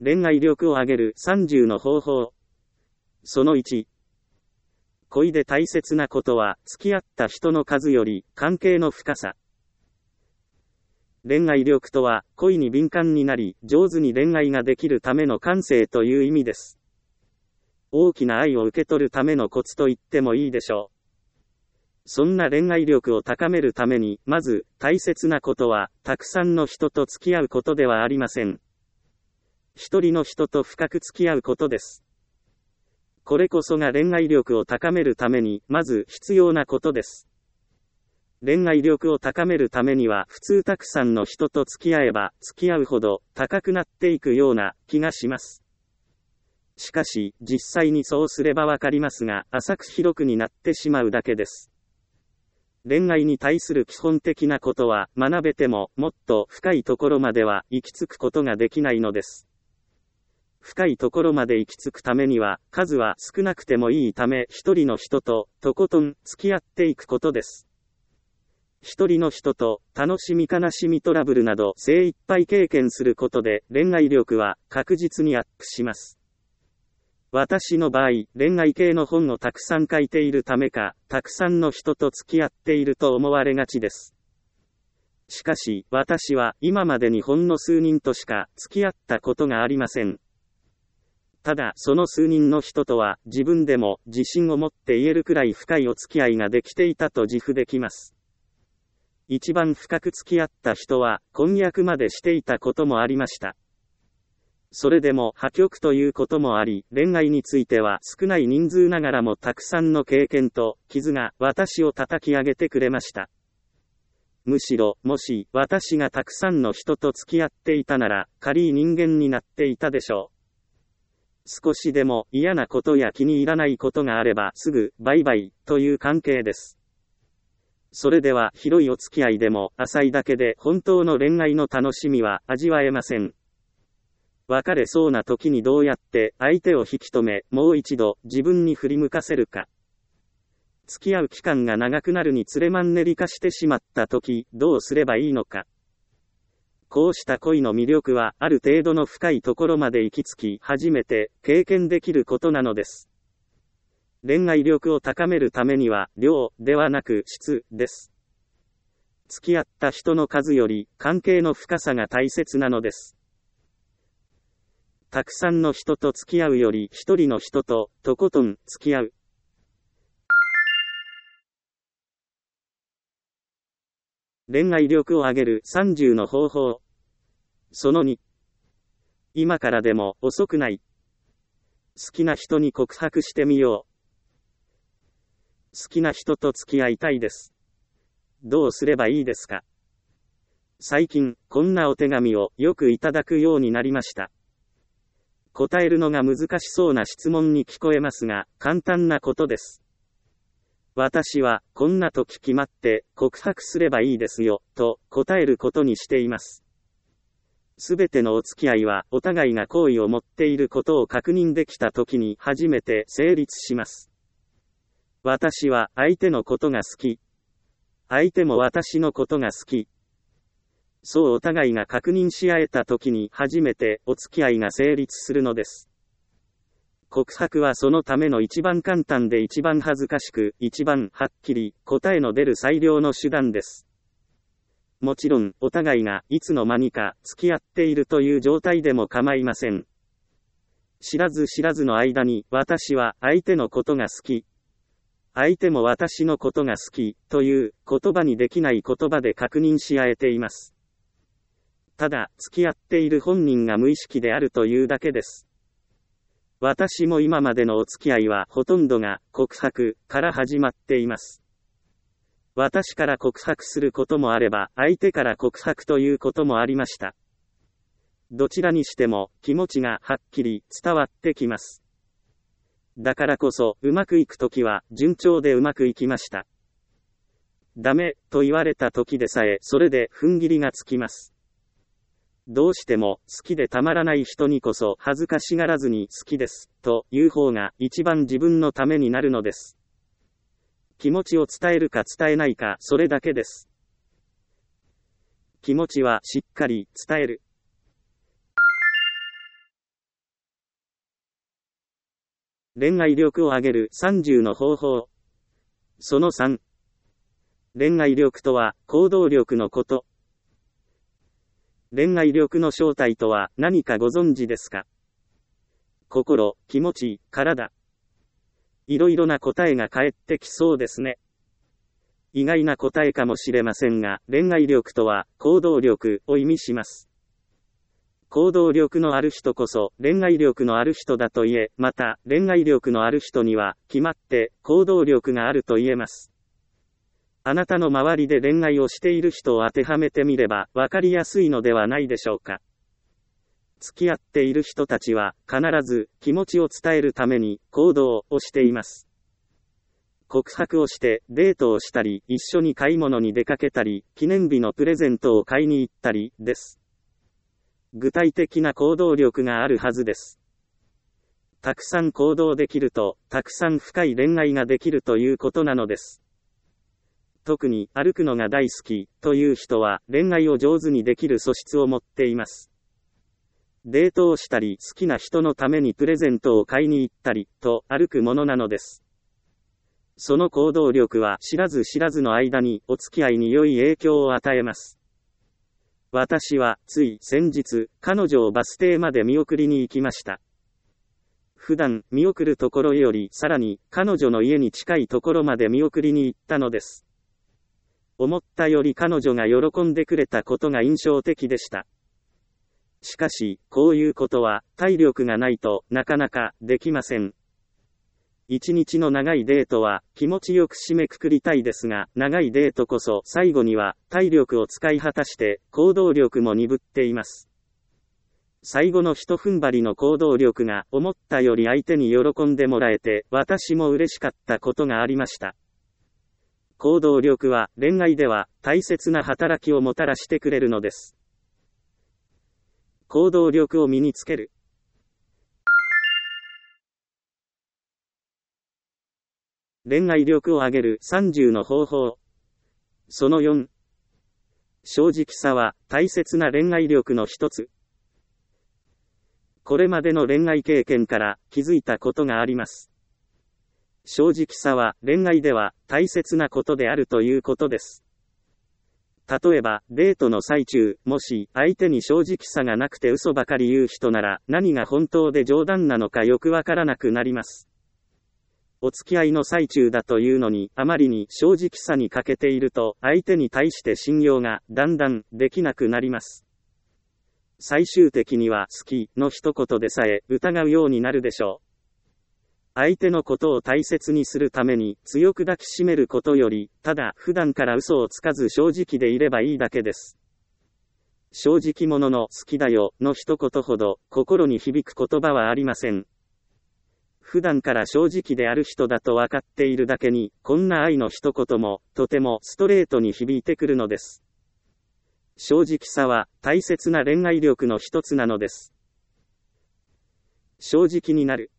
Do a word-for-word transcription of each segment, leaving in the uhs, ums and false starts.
恋愛力を上げるさんじゅうの方法。そのいち。恋で大切なことは、付き合った人の数より、関係の深さ。恋愛力とは、恋に敏感になり、上手に恋愛ができるための感性という意味です。大きな愛を受け取るためのコツと言ってもいいでしょう。そんな恋愛力を高めるために、まず、大切なことは、たくさんの人と付き合うことではありません。一人の人と深く付き合うことです。これこそが恋愛力を高めるために、まず必要なことです。恋愛力を高めるためには、普通たくさんの人と付き合えば、付き合うほど高くなっていくような気がします。しかし、実際にそうすればわかりますが、浅く広くになってしまうだけです。恋愛に対する基本的なことは、学べても、もっと深いところまでは行き着くことができないのです。深いところまで行き着くためには、数は少なくてもいいため、一人の人と、とことん、付き合っていくことです。一人の人と、楽しみ悲しみトラブルなど、精一杯経験することで、恋愛力は、確実にアップします。私の場合、恋愛系の本をたくさん書いているためか、たくさんの人と付き合っていると思われがちです。しかし、私は、今までにほんの数人としか、付き合ったことがありません。ただ、その数人の人とは、自分でも自信を持って言えるくらい深いお付き合いができていたと自負できます。一番深く付き合った人は、婚約までしていたこともありました。それでも破局ということもあり、恋愛については少ない人数ながらもたくさんの経験と傷が私を叩き上げてくれました。むしろ、もし私がたくさんの人と付き合っていたなら、軽い人間になっていたでしょう。少しでも嫌なことや気に入らないことがあればすぐバイバイという関係です。それでは広いお付き合いでも浅いだけで本当の恋愛の楽しみは味わえません。別れそうな時にどうやって相手を引き止め、もう一度自分に振り向かせるか。付き合う期間が長くなるにつれマンネリ化してしまった時、どうすればいいのか。こうした恋の魅力は、ある程度の深いところまで行き着き、初めて経験できることなのです。恋愛力を高めるためには、量ではなく質です。付き合った人の数より、関係の深さが大切なのです。たくさんの人と付き合うより、一人の人と、とことん、付き合う。恋愛力を上げるさんじゅうの方法。そのに。今からでも遅くない。好きな人に告白してみよう。好きな人と付き合いたいです。どうすればいいですか？最近、こんなお手紙をよくいただくようになりました。答えるのが難しそうな質問に聞こえますが、簡単なことです。私は、こんな時決まって告白すればいいですよ、と答えることにしています。すべてのお付き合いは、お互いが好意を持っていることを確認できた時に初めて成立します。私は相手のことが好き。相手も私のことが好き。そうお互いが確認し合えた時に初めてお付き合いが成立するのです。告白はそのための一番簡単で一番恥ずかしく、一番はっきり答えの出る最良の手段です。もちろん、お互いがいつの間にか付き合っているという状態でも構いません。知らず知らずの間に、私は相手のことが好き。相手も私のことが好き、という言葉にできない言葉で確認し合えています。ただ、付き合っている本人が無意識であるというだけです。私も今までのお付き合いはほとんどが告白から始まっています。私から告白することもあれば、相手から告白ということもありました。どちらにしても気持ちがはっきり伝わってきます。だからこそ、うまくいくときは順調でうまくいきました。ダメと言われた時でさえ、それで踏ん切りがつきます。どうしても好きでたまらない人にこそ恥ずかしがらずに好きですという方が一番自分のためになるのです。気持ちを伝えるか伝えないかそれだけです。気持ちはしっかり伝える。 恋愛力を上げるさんじゅうの方法。そのさん。恋愛力とは行動力のこと。恋愛力の正体とは何かご存知ですか？心、気持ち、体。いろいろな答えが返ってきそうですね。意外な答えかもしれませんが、恋愛力とは行動力を意味します。行動力のある人こそ恋愛力のある人だと言え、また恋愛力のある人には決まって行動力があると言えます。あなたの周りで恋愛をしている人を当てはめてみればわかりやすいのではないでしょうか。付き合っている人たちは必ず気持ちを伝えるために行動をしています。告白をしてデートをしたり、一緒に買い物に出かけたり、記念日のプレゼントを買いに行ったりです。具体的な行動力があるはずです。たくさん行動できると、たくさん深い恋愛ができるということなのです。特に歩くのが大好きという人は恋愛を上手にできる素質を持っています。デートをしたり、好きな人のためにプレゼントを買いに行ったりと歩くものなのです。その行動力は知らず知らずの間にお付き合いに良い影響を与えます。私はつい先日、彼女をバス停まで見送りに行きました。普段見送るところよりさらに彼女の家に近いところまで見送りに行ったのです。思ったより彼女が喜んでくれたことが印象的でした。しかし、こういうことは体力がないとなかなかできません。一日の長いデートは気持ちよく締めくくりたいですが、長いデートこそ最後には体力を使い果たして行動力も鈍っています。最後の一踏ん張りの行動力が思ったより相手に喜んでもらえて、私も嬉しかったことがありました。行動力は恋愛では大切な働きをもたらしてくれるのです。行動力を身につける。恋愛力を上げるさんじゅうの方法。そのよん。正直さは大切な恋愛力の一つ。これまでの恋愛経験から気づいたことがあります。正直さは恋愛では大切なことであるということです。例えば、デートの最中、もし相手に正直さがなくて嘘ばかり言う人なら、何が本当で冗談なのかよくわからなくなります。お付き合いの最中だというのに、あまりに正直さに欠けていると、相手に対して信用がだんだんできなくなります。最終的には好きの一言でさえ疑うようになるでしょう。相手のことを大切にするために強く抱きしめることより、ただ普段から嘘をつかず正直でいればいいだけです。正直者の好きだよの一言ほど心に響く言葉はありません。普段から正直である人だと分かっているだけに、こんな愛の一言もとてもストレートに響いてくるのです。正直さは大切な恋愛力の一つなのです。正直になる。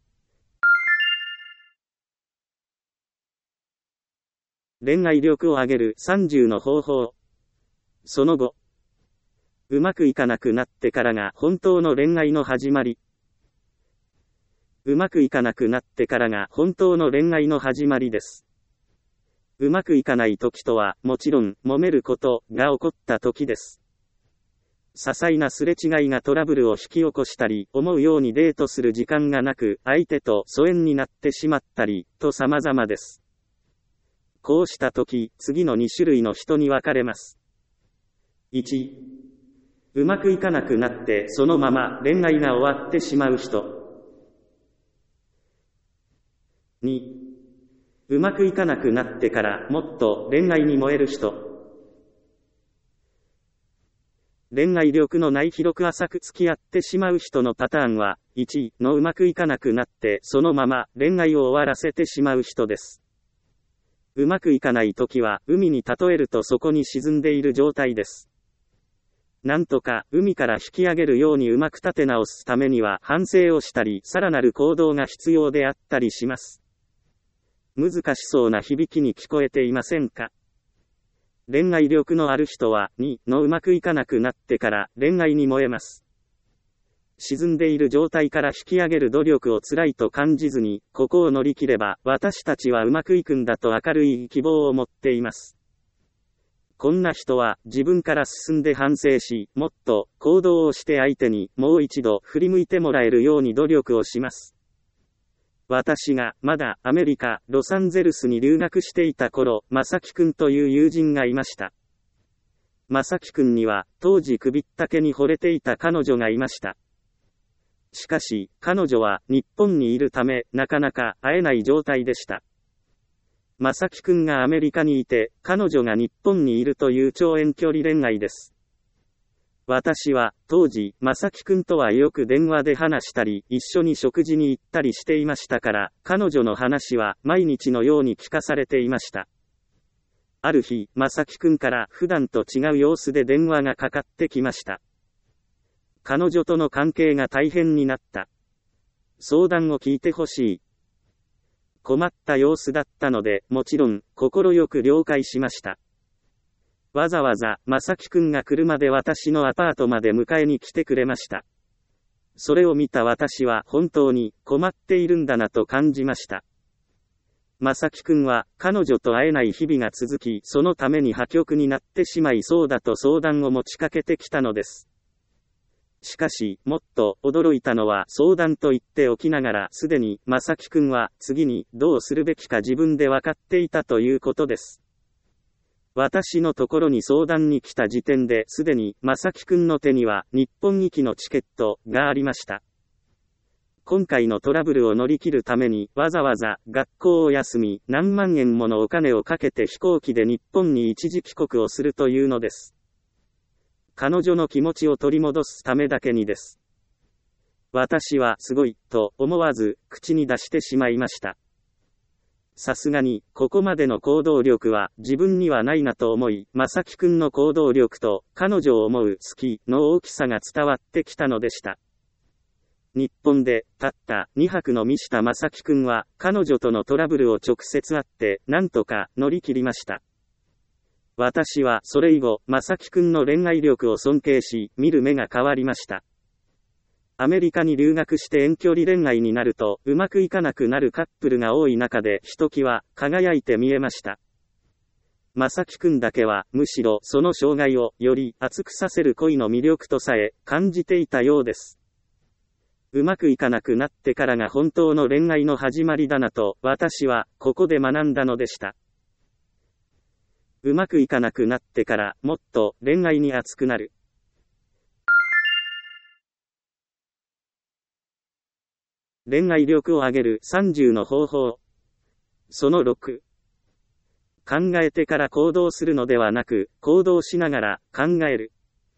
恋愛力を上げるさんじゅうの方法。その後、うまくいかなくなってからが本当の恋愛の始まり。うまくいかなくなってからが本当の恋愛の始まりです。うまくいかない時とは、もちろん、揉めることが起こった時です。些細なすれ違いがトラブルを引き起こしたり、思うようにデートする時間がなく、相手と疎遠になってしまったり、と様々です。こうした時、次のに種類の人に分かれます。いち、うまくいかなくなって、そのまま恋愛が終わってしまう人。に、うまくいかなくなってからもっと恋愛に燃える人。恋愛力のない広く浅く付き合ってしまう人のパターンは、いちのうまくいかなくなってそのまま恋愛を終わらせてしまう人です。うまくいかないときは海に例えるとそこに沈んでいる状態です。なんとか海から引き上げるようにうまく立て直すためには反省をしたり、さらなる行動が必要であったりします。難しそうな響きに聞こえていませんか？恋愛力のある人は、にのうまくいかなくなってから恋愛に燃えます。 沈んでいる状態から引き上げる努力を辛いと感じずに、ここを乗り切れば、私たちはうまくいくんだと明るい希望を持っています。こんな人は、自分から進んで反省し、もっと、行動をして相手に、もう一度、振り向いてもらえるように努力をします。私が、まだ、アメリカ、ロサンゼルスに留学していた頃、正樹くんという友人がいました。正樹くんには、当時首ったけに惚れていた彼女がいました。しかし、彼女は日本にいるため、なかなか会えない状態でした。正樹くんがアメリカにいて、彼女が日本にいるという超遠距離恋愛です。私は、当時、正樹くんとはよく電話で話したり、一緒に食事に行ったりしていましたから、彼女の話は毎日のように聞かされていました。ある日、正樹くんから普段と違う様子で電話がかかってきました。彼女との関係が大変になった。相談を聞いてほしい。困った様子だったので、もちろん、心よく了解しました。わざわざ、正樹くんが車で私のアパートまで迎えに来てくれました。それを見た私は本当に困っているんだなと感じました。正樹くんは、彼女と会えない日々が続き、そのために破局になってしまいそうだと相談を持ちかけてきたのです。しかし、もっと驚いたのは相談と言っておきながらすでに正樹くんは次にどうするべきか自分で分かっていたということです。私のところに相談に来た時点ですでに正樹くんの手には日本行きのチケットがありました。今回のトラブルを乗り切るためにわざわざ学校を休み何万円ものお金をかけて飛行機で日本に一時帰国をするというのです。彼女の気持ちを取り戻すためだけにです。私はすごいと思わず口に出してしまいました。さすがにここまでの行動力は自分にはないなと思い、正樹くんの行動力と彼女を思う好きの大きさが伝わってきたのでした。日本でたったにはくの身した正樹くんは彼女とのトラブルを直接会ってなんとか乗り切りました。私はそれ以後、正樹くんの恋愛力を尊敬し、見る目が変わりました。アメリカに留学して遠距離恋愛になると、うまくいかなくなるカップルが多い中で、ひときわ輝いて見えました。正樹くんだけは、むしろその障害をより熱くさせる恋の魅力とさえ感じていたようです。うまくいかなくなってからが本当の恋愛の始まりだなと、私はここで学んだのでした。うまくいかなくなってからもっと恋愛に熱くなる。恋愛力を上げるさんじゅうの方法。そのろく。考えてから行動するのではなく、行動しながら考える。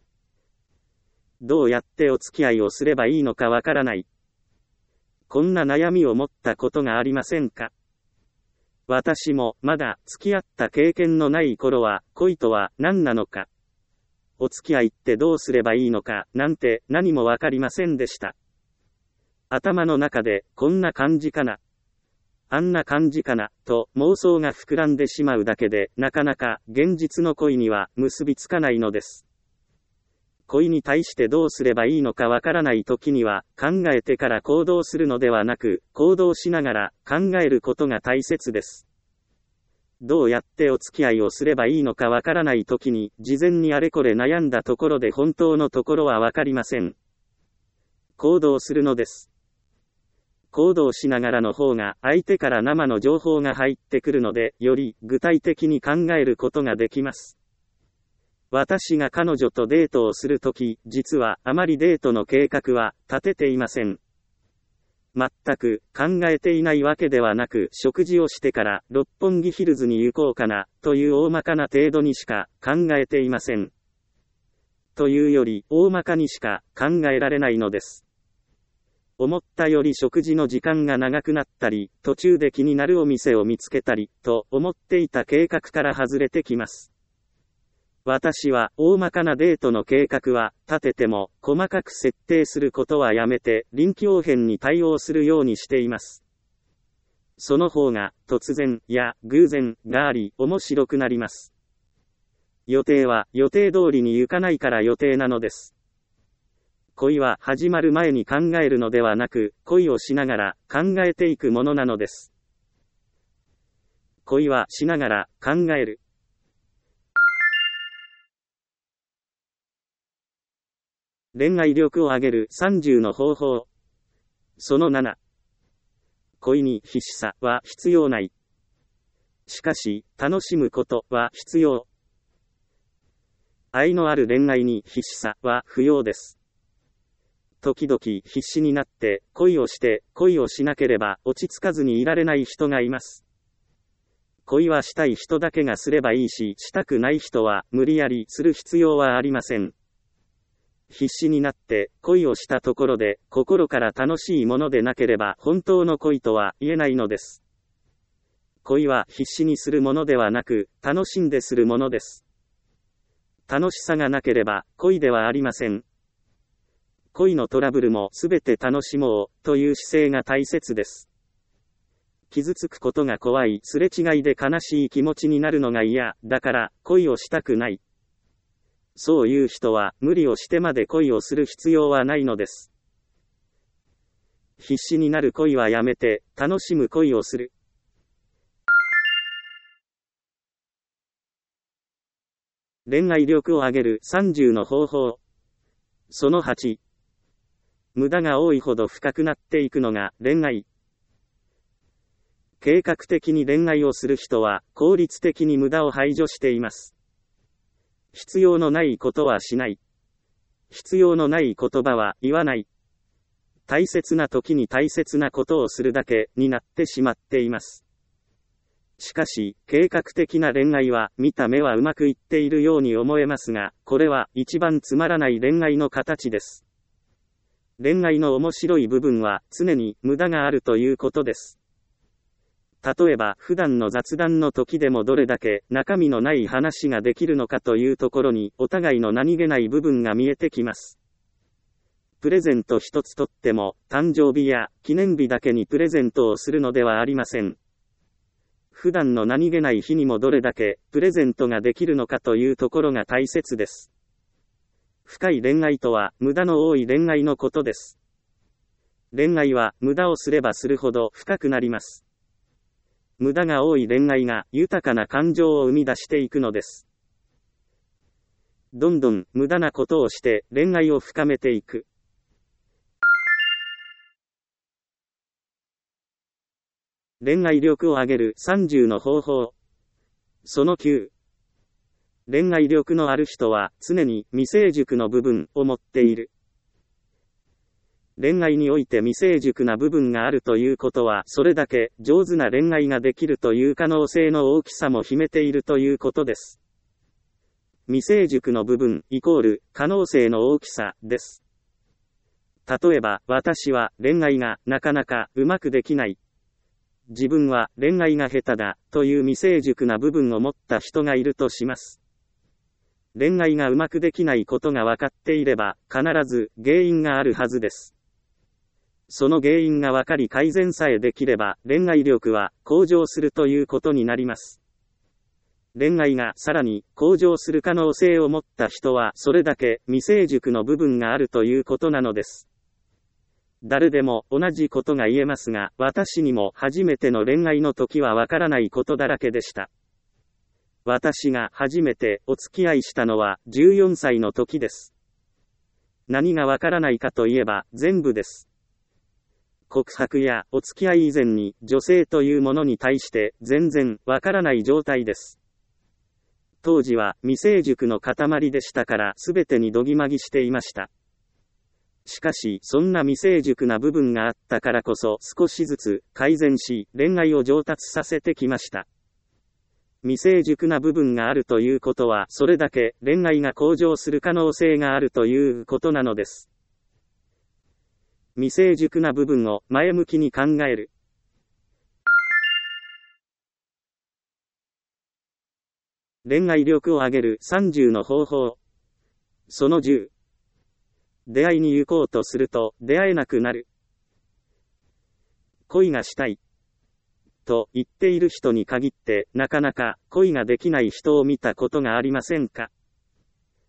どうやってお付き合いをすればいいのかわからない。こんな悩みを持ったことがありませんか？私もまだ付き合った経験のない頃は恋とは何なのか、お付き合いってどうすればいいのかなんて何もわかりませんでした。頭の中でこんな感じかな、あんな感じかなと妄想が膨らんでしまうだけでなかなか現実の恋には結びつかないのです。恋に対してどうすればいいのかわからない時には考えてから行動するのではなく行動しながら考えることが大切です。どうやってお付き合いをすればいいのかわからない時に事前にあれこれ悩んだところで本当のところはわかりません。行動するのです。行動しながらの方が相手から生の情報が入ってくるのでより具体的に考えることができます。私が彼女とデートをするとき、実はあまりデートの計画は立てていません。全く考えていないわけではなく、食事をしてから六本木ヒルズに行こうかなという大まかな程度にしか考えていません。というより大まかにしか考えられないのです。思ったより食事の時間が長くなったり、途中で気になるお店を見つけたりと思っていた計画から外れてきます。私は大まかなデートの計画は立てても細かく設定することはやめて臨機応変に対応するようにしています。その方が突然や偶然があり面白くなります。予定は予定通りに行かないから予定なのです。 恋は始まる前に考えるのではなく、恋をしながら考えていくものなのです。恋はしながら考える。恋愛力を上げるさんじゅうの方法。そのなな。恋に必死さは必要ない。しかし、楽しむことは必要。愛のある恋愛に必死さは不要です。時々必死になって恋をして恋をしなければ落ち着かずにいられない人がいます。恋はしたい人だけがすればいいし、したくない人は無理やりする必要はありません。必死になって恋をしたところで心から楽しいものでなければ本当の恋とは言えないのです。恋は必死にするものではなく楽しんでするものです。楽しさがなければ恋ではありません。恋のトラブルもすべて楽しもうという姿勢が大切です。傷つくことが怖い、すれ違いで悲しい気持ちになるのが嫌だから恋をしたくない。そういう人は無理をしてまで恋をする必要はないのです。必死になる恋はやめて、楽しむ恋をする。恋愛力を上げるさんじゅうの方法。そのはち。無駄が多いほど深くなっていくのが恋愛。計画的に恋愛をする人は効率的に無駄を排除しています。必要のないことはしない。必要のない言葉は言わない。大切な時に大切なことをするだけになってしまっています。しかし、計画的な恋愛は見た目はうまくいっているように思えますが、これは一番つまらない恋愛の形です。恋愛の面白い部分は常に無駄があるということです。例えば普段の雑談の時でもどれだけ中身のない話ができるのかというところにお互いの何気ない部分が見えてきます。プレゼント一つとっても誕生日や記念日だけにプレゼントをするのではありません。普段の何気ない日にもどれだけプレゼントができるのかというところが大切です。深い恋愛とは無駄の多い恋愛のことです。恋愛は無駄をすればするほど深くなります。無駄が多い恋愛が豊かな感情を生み出していくのです。どんどん無駄なことをして恋愛を深めていく。恋愛力を上げるさんじゅうの方法。そのきゅう。恋愛力のある人は常に未成熟の部分を持っている。恋愛において未成熟な部分があるということは、それだけ上手な恋愛ができるという可能性の大きさも秘めているということです。未成熟の部分イコール可能性の大きさです。例えば、私は恋愛がなかなかうまくできない。自分は恋愛が下手だという未成熟な部分を持った人がいるとします。恋愛がうまくできないことが分かっていれば、必ず原因があるはずです。その原因が分かり改善さえできれば、恋愛力は向上するということになります。恋愛がさらに向上する可能性を持った人は、それだけ未成熟の部分があるということなのです。誰でも同じことが言えますが、私にも初めての恋愛の時はわからないことだらけでした。私が初めてお付き合いしたのはじゅうよんさいの時です。何がわからないかといえば全部です。告白やお付き合い以前に女性というものに対して全然わからない状態です。当時は未成熟の塊でしたから全てにどぎまぎしていました。しかしそんな未成熟な部分があったからこそ少しずつ改善し恋愛を上達させてきました。未成熟な部分があるということはそれだけ恋愛が向上する可能性があるということなのです。未成熟な部分を前向きに考える。恋愛力を上げるさんじゅうの方法。そのじゅう。出会いに行こうとすると出会えなくなる。恋がしたいと言っている人に限ってなかなか恋ができない人を見たことがありませんか？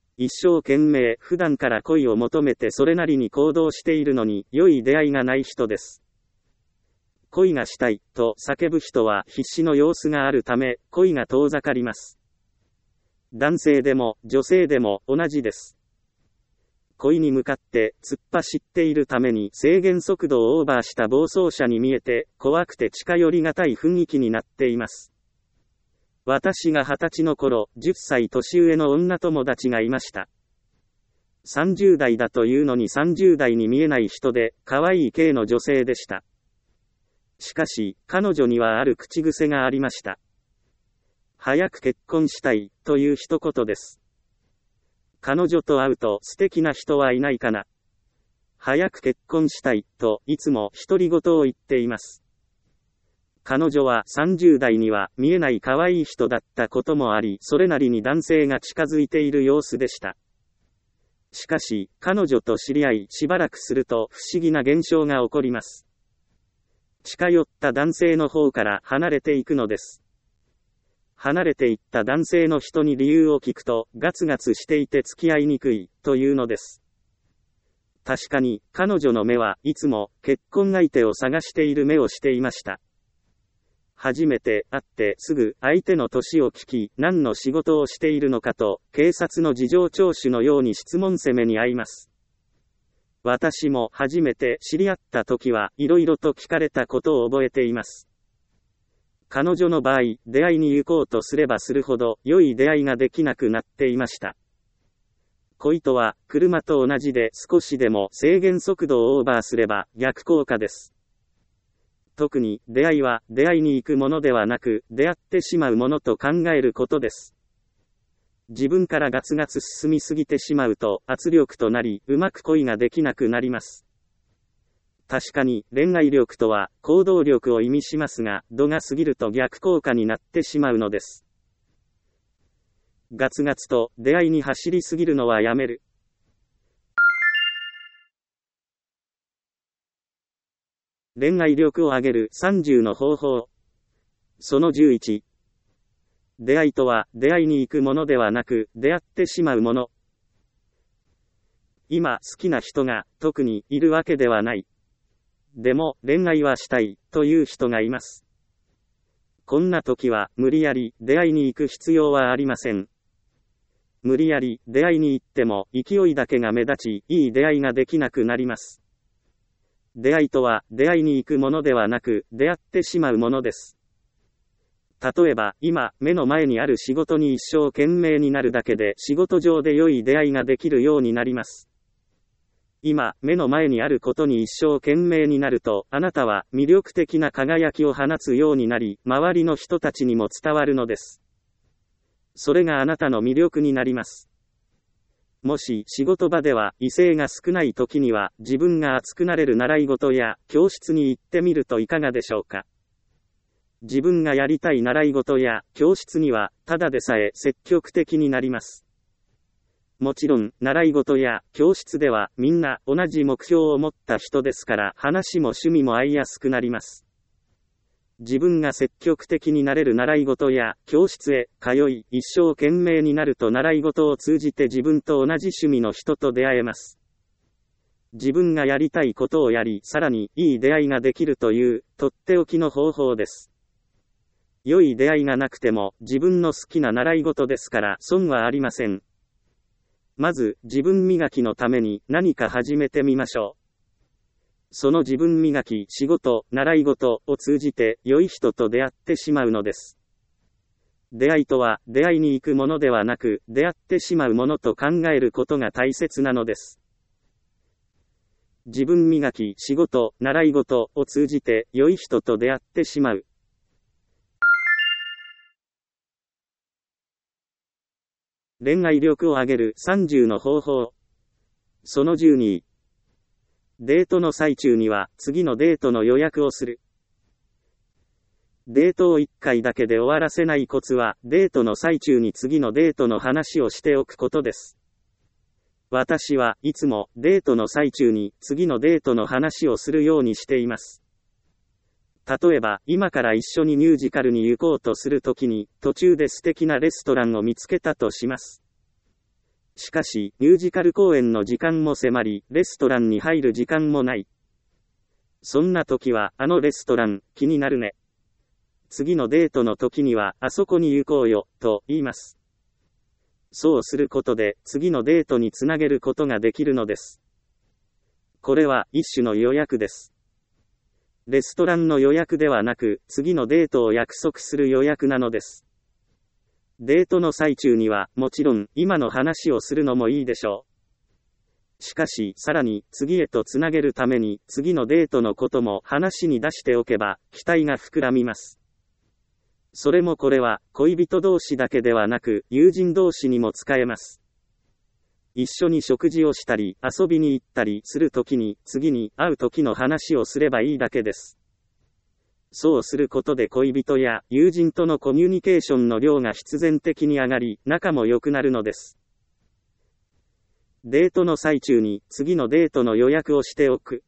一生懸命普段から恋を求めてそれなりに行動しているのに良い出会いがない人です。恋がしたいと叫ぶ人は必死の様子があるため恋が遠ざかります。男性でも女性でも同じです。恋に向かって突っ走っているために制限速度をオーバーした暴走車に見えて怖くて近寄りがたい雰囲気になっています。私が二十歳の頃、じゅっさい年上の女友達がいました。さんじゅう代だというのにさんじゅう代に見えない人で、可愛い系の女性でした。しかし、彼女にはある口癖がありました。早く結婚したい、という一言です。彼女と会うと素敵な人はいないかな。早く結婚したい、といつも独り言を言っています。彼女はさんじゅう代には見えない可愛い人だったこともあり、それなりに男性が近づいている様子でした。しかし、彼女と知り合いしばらくすると不思議な現象が起こります。近寄った男性の方から離れていくのです。離れていった男性の人に理由を聞くと、ガツガツしていて付き合いにくい、というのです。確かに、彼女の目はいつも結婚相手を探している目をしていました。初めて会ってすぐ相手の年を聞き、何の仕事をしているのかと、警察の事情聴取のように質問攻めに遭います。私も初めて知り合った時は、いろいろと聞かれたことを覚えています。彼女の場合、出会いに行こうとすればするほど、良い出会いができなくなっていました。恋とは、車と同じで少しでも制限速度をオーバーすれば、逆効果です。特に、出会いは、出会いに行くものではなく、出会ってしまうものと考えることです。自分からガツガツ進みすぎてしまうと、圧力となり、うまく恋ができなくなります。確かに、恋愛力とは、行動力を意味しますが、度が過ぎると逆効果になってしまうのです。ガツガツと、出会いに走りすぎるのはやめる。恋愛力を上げるさんじゅうの方法。そのじゅういち。出会いとは出会いに行くものではなく出会ってしまうもの。今好きな人が特にいるわけではない。でも恋愛はしたいという人がいます。こんな時は無理やり出会いに行く必要はありません。無理やり出会いに行っても勢いだけが目立ち、いい出会いができなくなります。出会いとは出会いに行くものではなく出会ってしまうものです。例えば今目の前にある仕事に一生懸命になるだけで仕事上で良い出会いができるようになります。今目の前にあることに一生懸命になるとあなたは魅力的な輝きを放つようになり周りの人たちにも伝わるのです。それがあなたの魅力になります。もし仕事場では異性が少ない時には自分が熱くなれる習い事や教室に行ってみるといかがでしょうか。自分がやりたい習い事や教室にはただでさえ積極的になります。もちろん習い事や教室ではみんな同じ目標を持った人ですから話も趣味も合いやすくなります。自分が積極的になれる習い事や教室へ通い一生懸命になると習い事を通じて自分と同じ趣味の人と出会えます。自分がやりたいことをやりさらにいい出会いができるというとっておきの方法です。良い出会いがなくても自分の好きな習い事ですから損はありません。まず自分磨きのために何か始めてみましょう。その自分磨き、仕事、習い事を通じて良い人と出会ってしまうのです。出会いとは出会いに行くものではなく出会ってしまうものと考えることが大切なのです。自分磨き、仕事、習い事を通じて良い人と出会ってしまう。恋愛力を上げるさんじゅうの方法。そのじゅうに。デートの最中には次のデートの予約をする。デートをいっかいだけで終わらせないコツは、デートの最中に次のデートの話をしておくことです。私はいつもデートの最中に次のデートの話をするようにしています。例えば、今から一緒にミュージカルに行こうとするときに、途中で素敵なレストランを見つけたとします。 しかし、ミュージカル公演の時間も迫り、レストランに入る時間もない。そんな時は、あのレストラン、気になるね。次のデートの時には、あそこに行こうよ、と言います。そうすることで、次のデートにつなげることができるのです。これは、一種の予約です。レストランの予約ではなく、次のデートを約束する予約なのです。デートの最中には、もちろん、今の話をするのもいいでしょう。しかし、さらに、次へとつなげるために、次のデートのことも話に出しておけば、期待が膨らみます。それもこれは、恋人同士だけではなく、友人同士にも使えます。一緒に食事をしたり、遊びに行ったりするときに、次に会う時の話をすればいいだけです。そうすることで恋人や友人とのコミュニケーションの量が必然的に上がり、仲も良くなるのです。デートの最中に、次のデートの予約をしておく。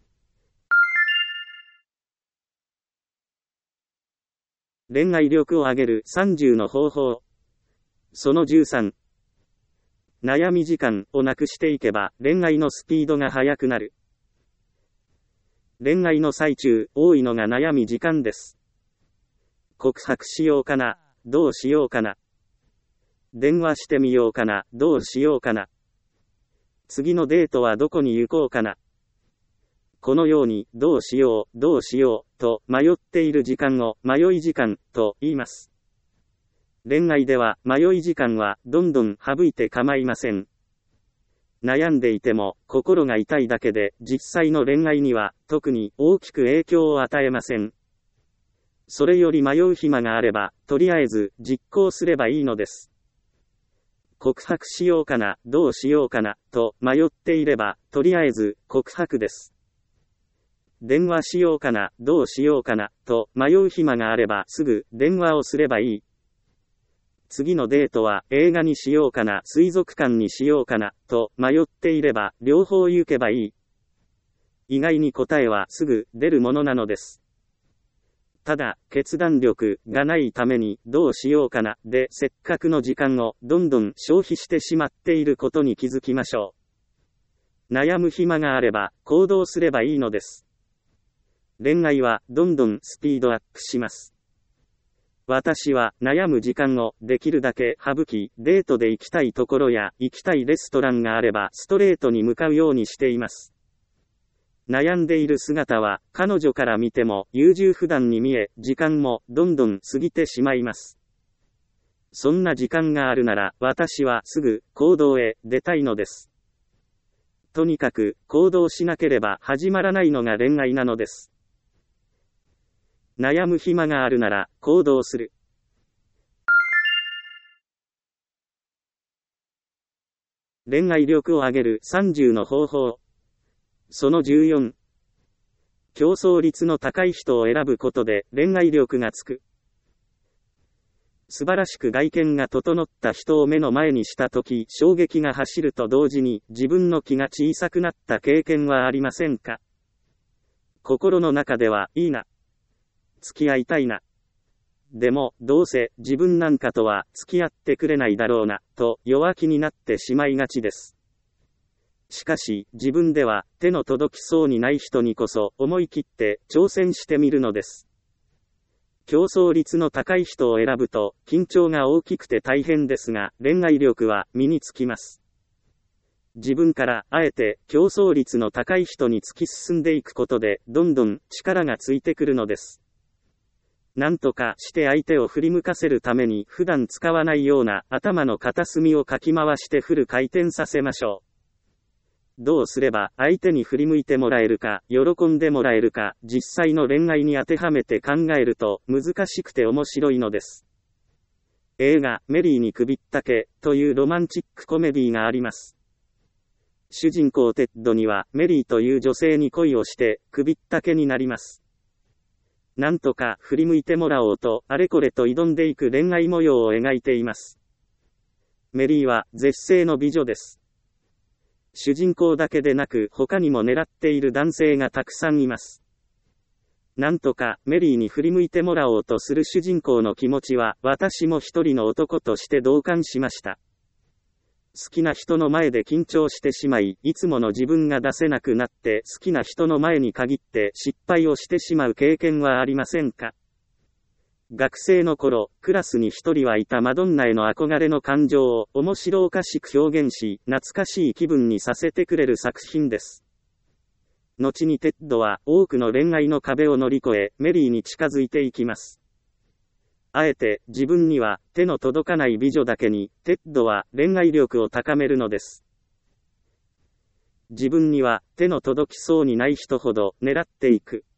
恋愛力を上げるさんじゅうの方法。そのじゅうさん。悩み時間をなくしていけば恋愛のスピードが速くなる。恋愛の最中、多いのが悩み時間です。告白しようかな、どうしようかな。電話してみようかな、どうしようかな。次のデートはどこに行こうかな。このように、どうしよう、どうしよう、と迷っている時間を迷い時間と言います。恋愛では迷い時間はどんどん省いて構いません。悩んでいても心が痛いだけで実際の恋愛には特に大きく影響を与えません。それより迷う暇があればとりあえず実行すればいいのです。告白しようかな、どうしようかなと迷っていればとりあえず告白です。電話しようかな、どうしようかなと迷う暇があればすぐ電話をすればいい。次のデートは映画にしようかな、水族館にしようかな、と迷っていれば両方行けばいい。意外に答えはすぐ出るものなのです。ただ、決断力がないためにどうしようかな、でせっかくの時間をどんどん消費してしまっていることに気づきましょう。悩む暇があれば行動すればいいのです。恋愛はどんどんスピードアップします。私は悩む時間をできるだけ省き、デートで行きたいところや行きたいレストランがあればストレートに向かうようにしています。悩んでいる姿は彼女から見ても優柔不断に見え、時間もどんどん過ぎてしまいます。そんな時間があるなら私はすぐ行動へ出たいのです。とにかく行動しなければ始まらないのが恋愛なのです。悩む暇があるなら行動する。恋愛力を上げるさんじゅうの方法。そのじゅうよん。競争率の高い人を選ぶことで恋愛力がつく。素晴らしく外見が整った人を目の前にしたとき、衝撃が走ると同時に自分の気が小さくなった経験はありませんか？心の中では、いいな。付き合いたいな。でも、どうせ自分なんかとは付き合ってくれないだろうな、と弱気になってしまいがちです。しかし、自分では手の届きそうにない人にこそ思い切って挑戦してみるのです。競争率の高い人を選ぶと緊張が大きくて大変ですが、恋愛力は身につきます。自分からあえて競争率の高い人に突き進んでいくことでどんどん力がついてくるのです。なんとかして相手を振り向かせるために普段使わないような頭の片隅をかき回してフル回転させましょう。どうすれば相手に振り向いてもらえるか、喜んでもらえるか、実際の恋愛に当てはめて考えると難しくて面白いのです。映画、メリーに首ったけというロマンチックコメディがあります。主人公テッドにはメリーという女性に恋をして首ったけになります。なんとか振り向いてもらおうとあれこれと挑んでいく恋愛模様を描いています。メリーは絶世の美女です。主人公だけでなく他にも狙っている男性がたくさんいます。なんとかメリーに振り向いてもらおうとする主人公の気持ちは私も一人の男として同感しました。 好きな人の前で緊張してしまい、いつもの自分が出せなくなって、好きな人の前に限って失敗をしてしまう経験はありませんか？学生の頃、クラスに一人はいたマドンナへの憧れの感情を面白おかしく表現し、懐かしい気分にさせてくれる作品です。後にテッドは多くの恋愛の壁を乗り越え、メリーに近づいていきます。あえて自分には手の届かない美女だけに、テッドは恋愛力を高めるのです。自分には手の届きそうにない人ほど狙っていく。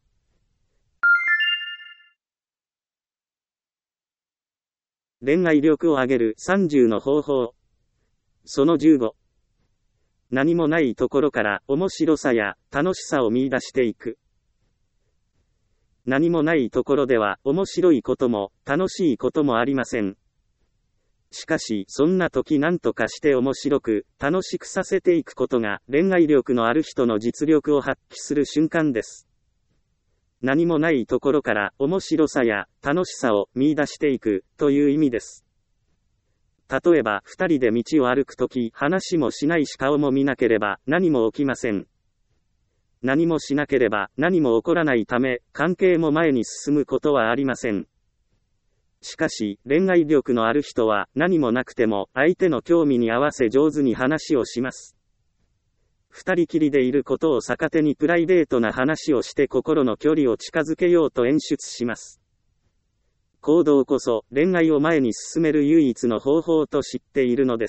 恋愛力を上げるさんじゅうの方法。そのじゅうご。何もないところから面白さや楽しさを見出していく。何もないところでは面白いことも楽しいこともありません。しかしそんな時何とかして面白く楽しくさせていくことが恋愛力のある人の実力を発揮する瞬間です。何もないところから面白さや楽しさを見出していくという意味です。例えば二人で道を歩くとき話もしないし顔も見なければ何も起きません。何もしなければ何も起こらないため、関係も前に進むことはありません。しかし、恋愛力のある人は何もなくても相手の興味に合わせ上手に話をします。二人きりでいることを逆手にプライベートな話をして心の距離を近づけようと演出します。行動こそ恋愛を前に進める唯一の方法と知っているのです。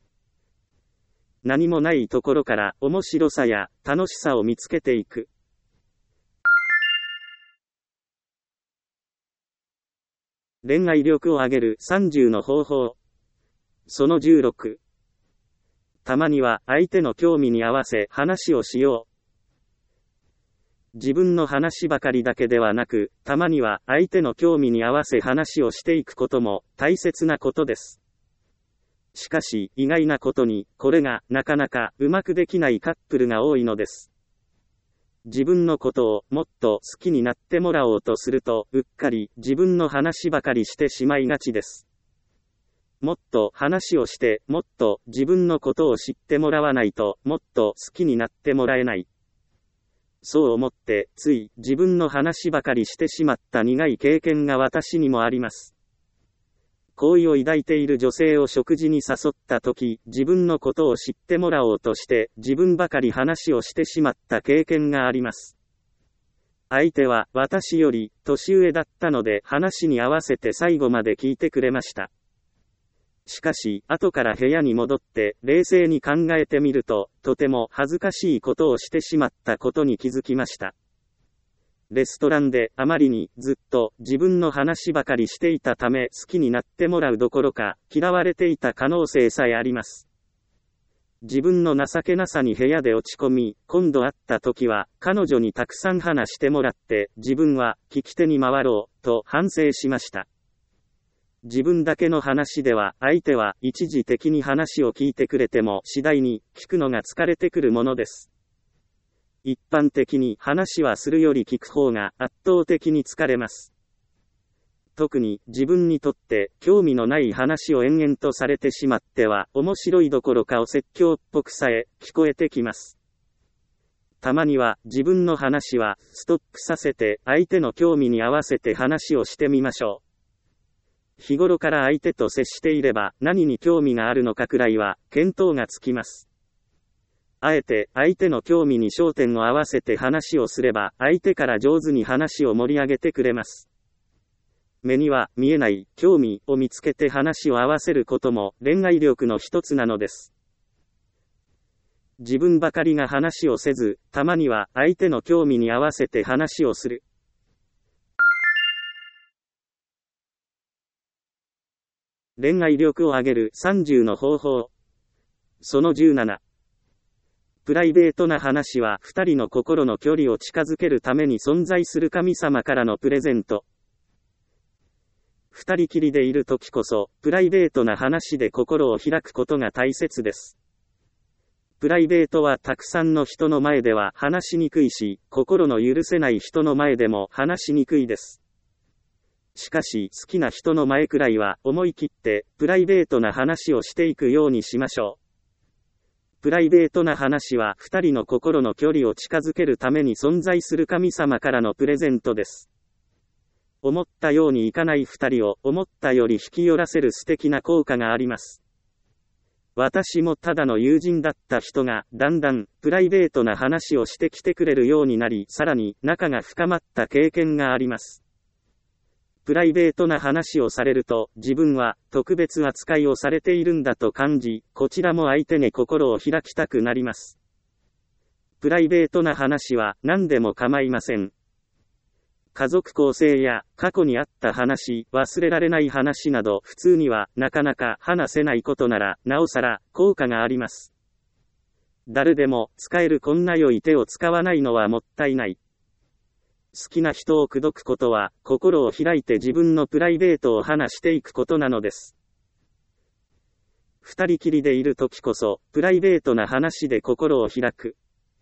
何もないところから面白さや楽しさを見つけていく。恋愛力を上げるさんじゅうの方法。そのじゅうろく。たまには相手の興味に合わせ話をしよう。自分の話ばかりだけではなく、たまには相手の興味に合わせ話をしていくことも大切なことです。しかし、意外なことに、これがなかなかうまくできないカップルが多いのです。自分のことをもっと好きになってもらおうとすると、うっかり自分の話ばかりしてしまいがちです。もっと話をして、もっと自分のことを知ってもらわないと、もっと好きになってもらえない。そう思って、つい自分の話ばかりしてしまった苦い経験が私にもあります。好意を抱いている女性を食事に誘ったとき、自分のことを知ってもらおうとして、自分ばかり話をしてしまった経験があります。相手は私より年上だったので話に合わせて最後まで聞いてくれました。しかし、後から部屋に戻って冷静に考えてみると、とても恥ずかしいことをしてしまったことに気づきました。レストランであまりにずっと自分の話ばかりしていたため好きになってもらうどころか嫌われていた可能性さえあります。自分の情けなさに部屋で落ち込み、今度会った時は彼女にたくさん話してもらって自分は聞き手に回ろうと反省しました。自分だけの話では相手は一時的に話を聞いてくれても次第に聞くのが疲れてくるものです。一般的に話はするより聞く方が圧倒的に疲れます。特に自分にとって興味のない話を延々とされてしまっては面白いどころかお説教っぽくさえ聞こえてきます。たまには自分の話はストップさせて相手の興味に合わせて話をしてみましょう。日頃から相手と接していれば何に興味があるのかくらいは見当がつきます。あえて相手の興味に焦点を合わせて話をすれば相手から上手に話を盛り上げてくれます。目には見えない興味を見つけて話を合わせることも恋愛力の一つなのです。自分ばかりが話をせず、たまには相手の興味に合わせて話をする。恋愛力を上げるさんじゅうの方法。そのじゅうなな。プライベートな話は二人の心の距離を近づけるために存在する神様からのプレゼント。二人きりでいるときこそ、プライベートな話で心を開くことが大切です。プライベートはたくさんの人の前では話しにくいし、心の許せない人の前でも話しにくいです。 しかし好きな人の前くらいは思い切ってプライベートな話をしていくようにしましょう。プライベートな話は二人の心の距離を近づけるために存在する神様からのプレゼントです。思ったようにいかない二人を思ったより引き寄らせる素敵な効果があります。私もただの友人だった人がだんだんプライベートな話をしてきてくれるようになり、さらに仲が深まった経験があります。プライベートな話をされると、自分は特別扱いをされているんだと感じ、こちらも相手に心を開きたくなります。プライベートな話は何でも構いません。家族構成や過去にあった話、忘れられない話など普通にはなかなか話せないことなら、なおさら効果があります。誰でも使えるこんな良い手を使わないのはもったいない。好きな人を口説くことは、心を開いて自分のプライベートを話していくことなのです。二人きりでいる時こそ、プライベートな話で心を開く。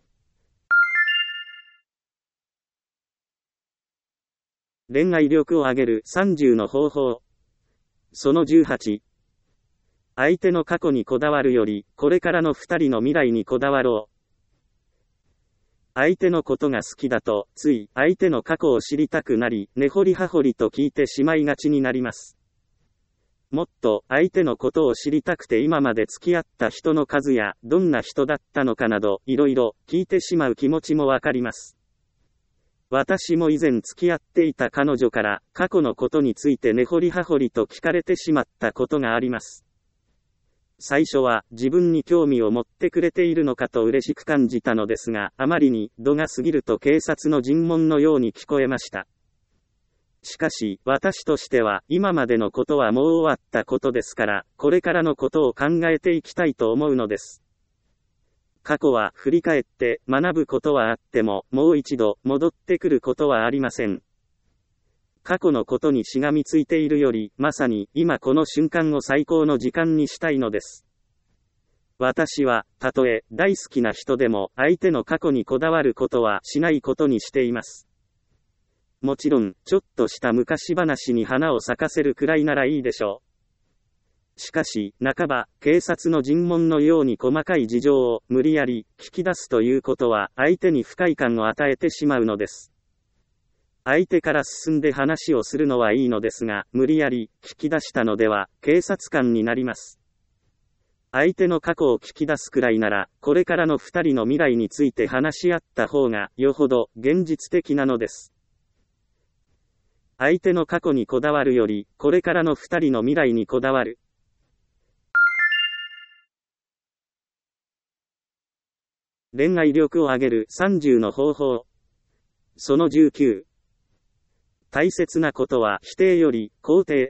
恋愛力を上げるさんじゅうの方法。そのじゅうはち。相手の過去にこだわるより、これからの二人の未来にこだわろう。相手のことが好きだと、つい相手の過去を知りたくなり、根掘り葉掘りと聞いてしまいがちになります。もっと相手のことを知りたくて今まで付き合った人の数や、どんな人だったのかなど、いろいろ聞いてしまう気持ちもわかります。私も以前付き合っていた彼女から、過去のことについて根掘り葉掘りと聞かれてしまったことがあります。最初は自分に興味を持ってくれているのかと嬉しく感じたのですが、あまりに度が過ぎると警察の尋問のように聞こえました。しかし、私としては、今までのことはもう終わったことですから、これからのことを考えていきたいと思うのです。過去は振り返って学ぶことはあっても、もう一度戻ってくることはありません。過去のことにしがみついているより、まさに今この瞬間を最高の時間にしたいのです。私は、たとえ大好きな人でも相手の過去にこだわることはしないことにしています。もちろん、ちょっとした昔話に花を咲かせるくらいならいいでしょう。しかし、半ば、警察の尋問のように細かい事情を無理やり聞き出すということは、相手に不快感を与えてしまうのです。相手から進んで話をするのはいいのですが、無理やり聞き出したのでは、警察官になります。相手の過去を聞き出すくらいなら、これからの二人の未来について話し合った方が、よほど現実的なのです。相手の過去にこだわるより、これからの二人の未来にこだわる。恋愛力を上げるさんじゅうの方法。そのじゅうきゅう。大切なことは否定より肯定。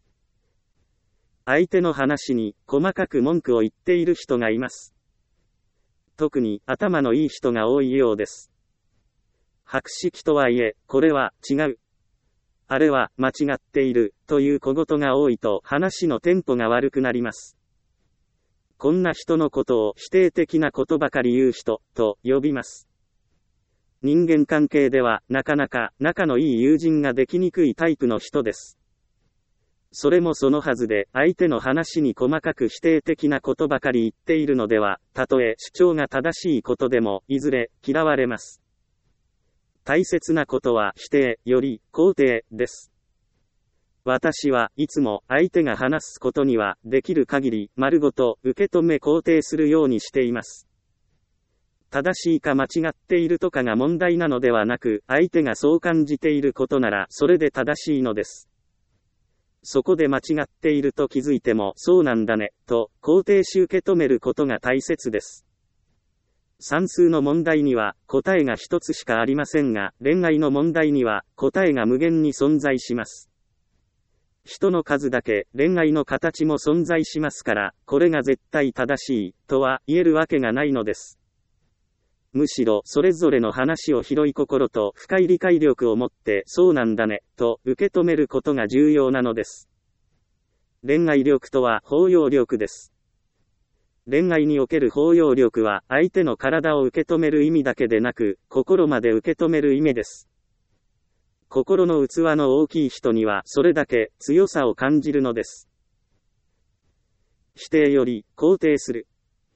相手の話に細かく文句を言っている人がいます。特に頭のいい人が多いようです。博識とはいえ、これは違う。あれは間違っているという小言が多いと話のテンポが悪くなります。こんな人のことを否定的なことばかり言う人と呼びます。人間関係ではなかなか仲のいい友人ができにくいタイプの人です。それもそのはずで、相手の話に細かく否定的なことばかり言っているのでは、たとえ主張が正しいことでも、いずれ嫌われます。大切なことは否定より肯定です。私はいつも相手が話すことにはできる限り丸ごと受け止め肯定するようにしています。正しいか間違っているとかが問題なのではなく、相手がそう感じていることならそれで正しいのです。そこで間違っていると気づいても、そうなんだね、と肯定し受け止めることが大切です。算数の問題には答えが一つしかありませんが、恋愛の問題には答えが無限に存在します。人の数だけ恋愛の形も存在しますから、これが絶対正しいとは言えるわけがないのです。むしろそれぞれの話を広い心と深い理解力を持ってそうなんだねと受け止めることが重要なのです。恋愛力とは包容力です。恋愛における包容力は相手の体を受け止める意味だけでなく心まで受け止める意味です。 心の器の大きい人にはそれだけ強さを感じるのです。否定より肯定する。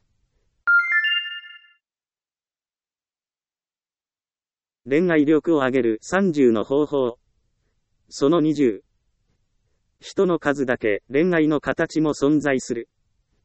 恋愛力を上げるさんじゅうの方法。そのにじゅう。人の数だけ恋愛の形も存在する。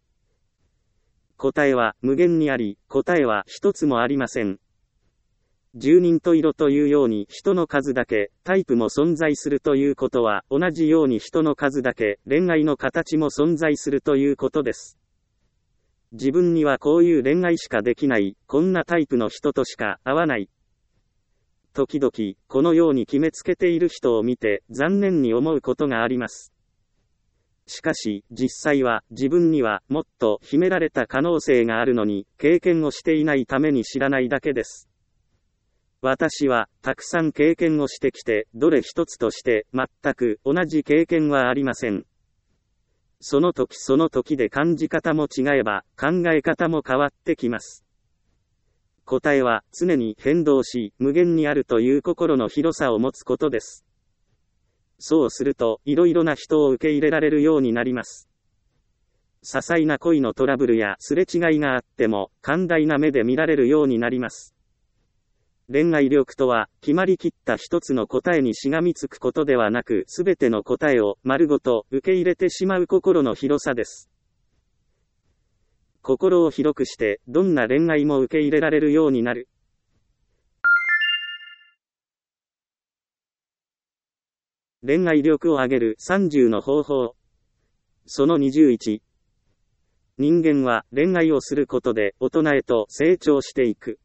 答えは無限にあり、答えは一つもありません。十人十色というように人の数だけタイプも存在するということは、同じように人の数だけ恋愛の形も存在するということです。自分にはこういう恋愛しかできない、こんなタイプの人としか会わない。時々、このように決めつけている人を見て残念に思うことがあります。しかし、実際は自分にはもっと秘められた可能性があるのに、経験をしていないために知らないだけです。私は、たくさん経験をしてきて、どれ一つとして、全く同じ経験はありません。その時その時で感じ方も違えば、考え方も変わってきます。答えは、常に変動し、無限にあるという心の広さを持つことです。そうすると、いろいろな人を受け入れられるようになります。些細な恋のトラブルやすれ違いがあっても、寛大な目で見られるようになります。恋愛力とは、決まりきった一つの答えにしがみつくことではなく、すべての答えを丸ごと受け入れてしまう心の広さです。心を広くして、どんな恋愛も受け入れられるようになる。恋愛力を上げるさんじゅうの方法。そのにじゅういち。人間は恋愛をすることで大人へと成長していく。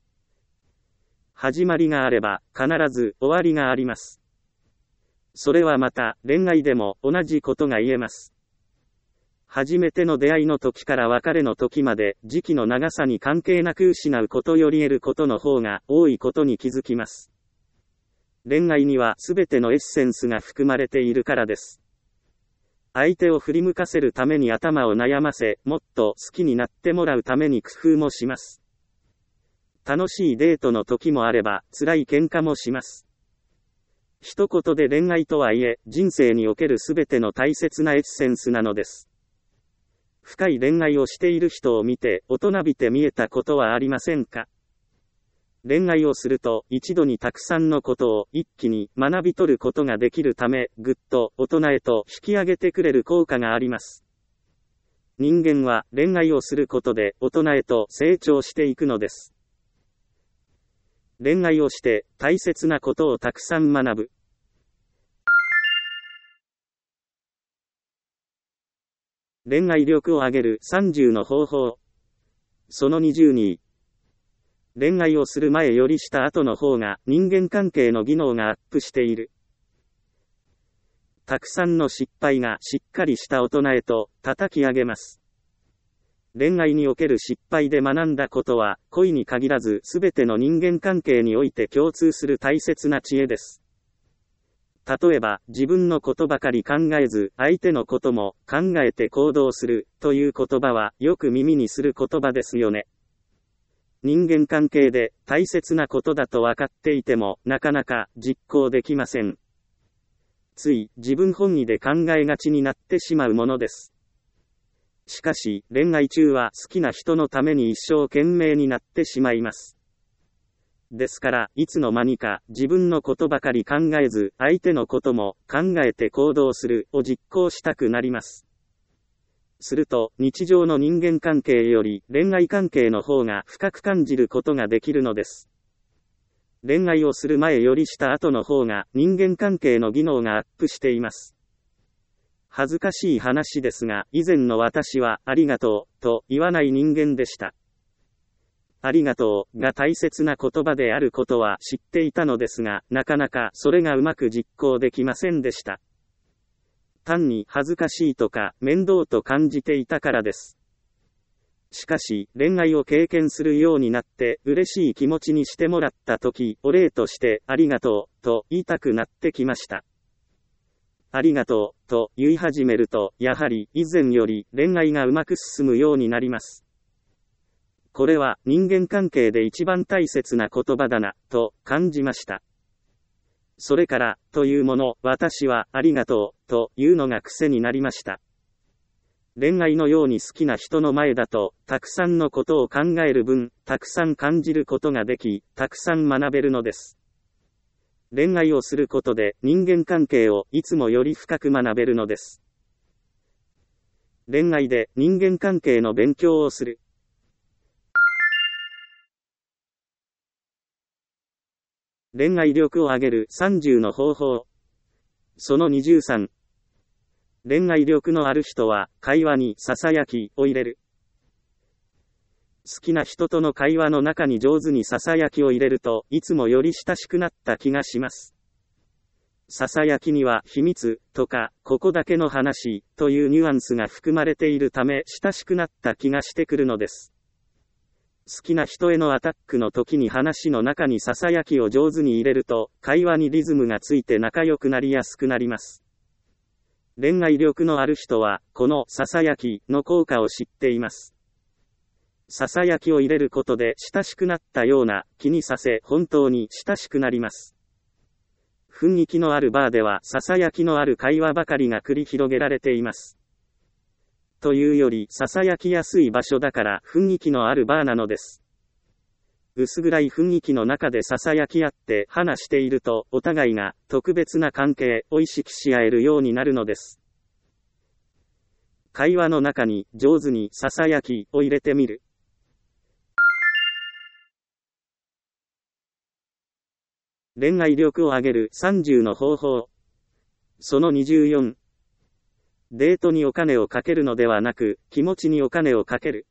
始まりがあれば必ず終わりがあります。それはまた恋愛でも同じことが言えます。初めての出会いの時から別れの時まで時期の長さに関係なく失うことより得ることの方が多いことに気づきます。恋愛にはすべてのエッセンスが含まれているからです。相手を振り向かせるために頭を悩ませ、もっと好きになってもらうために工夫もします。楽しいデートの時もあれば、辛い喧嘩もします。一言で恋愛とはいえ、人生におけるすべての大切なエッセンスなのです。深い恋愛をしている人を見て、大人びて見えたことはありませんか？恋愛をすると、一度にたくさんのことを一気に学び取ることができるため、ぐっと大人へと引き上げてくれる効果があります。人間は恋愛をすることで大人へと成長していくのです。恋愛をして大切なことをたくさん学ぶ。恋愛力を上げるさんじゅうの方法。そのにじゅうに。恋愛をする前よりした後の方が人間関係の技能がアップしている。たくさんの失敗がしっかりした大人へと叩き上げます。恋愛における失敗で学んだことは、恋に限らずすべての人間関係において共通する大切な知恵です。例えば、自分のことばかり考えず、相手のことも考えて行動するという言葉はよく耳にする言葉ですよね。人間関係で大切なことだと分かっていても、なかなか実行できません。つい自分本位で考えがちになってしまうものです。しかし、恋愛中は好きな人のために一生懸命になってしまいます。ですから、いつの間にか自分のことばかり考えず、相手のことも考えて行動するを実行したくなります。すると、日常の人間関係より恋愛関係の方が深く感じることができるのです。恋愛をする前よりした後の方が人間関係の技能がアップしています。恥ずかしい話ですが、以前の私はありがとうと言わない人間でした。ありがとうが大切な言葉であることは知っていたのですが、なかなかそれがうまく実行できませんでした。単に恥ずかしいとか面倒と感じていたからです。しかし、恋愛を経験するようになって嬉しい気持ちにしてもらったとき、お礼としてありがとうと言いたくなってきました。ありがとうと言い始めると、やはり以前より恋愛がうまく進むようになります。これは人間関係で一番大切な言葉だなと感じました。 それから、というもの、私は、ありがとう、というのが癖になりました。恋愛のように好きな人の前だと、たくさんのことを考える分、たくさん感じることができ、たくさん学べるのです。恋愛をすることで、人間関係をいつもより深く学べるのです。恋愛で人間関係の勉強をする。恋愛力を上げるさんじゅうの方法。そのにじゅうさん。恋愛力のある人は、会話に囁きを入れる。好きな人との会話の中に上手に囁きを入れると、いつもより親しくなった気がします。囁きには秘密とか、ここだけの話というニュアンスが含まれているため、親しくなった気がしてくるのです。好きな人へのアタックの時に話の中に囁きを上手に入れると、会話にリズムがついて仲良くなりやすくなります。恋愛力のある人は、この囁きの効果を知っています。囁きを入れることで親しくなったような気にさせ、本当に親しくなります。雰囲気のあるバーでは囁きのある会話ばかりが繰り広げられています。というより、囁きやすい場所だから雰囲気のあるバーなのです。薄暗い雰囲気の中で囁き合って話していると、お互いが特別な関係を意識し合えるようになるのです。会話の中に上手に囁きを入れてみる。恋愛力を上げるさんじゅうの方法。そのにじゅうよん。デートにお金をかけるのではなく、気持ちにお金をかける。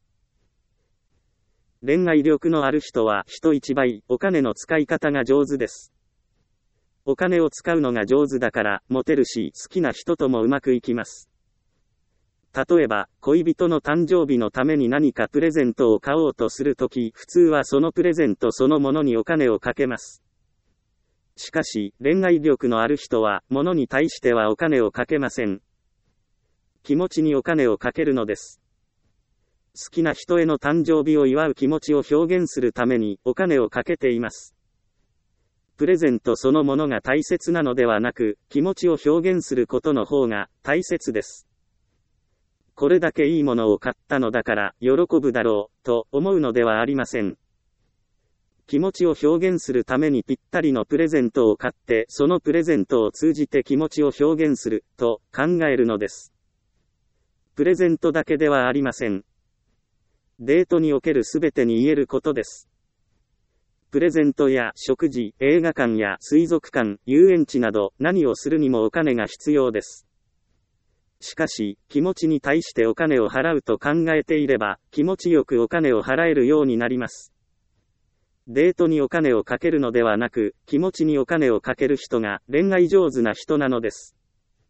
恋愛力のある人は人一倍お金の使い方が上手です。お金を使うのが上手だからモテるし、好きな人ともうまくいきます。例えば、恋人の誕生日のために何かプレゼントを買おうとするとき、普通はそのプレゼントそのものにお金をかけます。しかし、恋愛力のある人は、物に対してはお金をかけません。気持ちにお金をかけるのです。好きな人への誕生日を祝う気持ちを表現するために、お金をかけています。プレゼントそのものが大切なのではなく、気持ちを表現することの方が大切です。これだけいいものを買ったのだから、喜ぶだろう、と思うのではありません。気持ちを表現するためにぴったりのプレゼントを買って、そのプレゼントを通じて気持ちを表現する、と考えるのです。プレゼントだけではありません。デートにおけるすべてに言えることです。プレゼントや食事、映画館や水族館、遊園地など何をするにもお金が必要です。しかし、気持ちに対してお金を払うと考えていれば、気持ちよくお金を払えるようになります。デートにお金をかけるのではなく、気持ちにお金をかける人が恋愛上手な人なのです。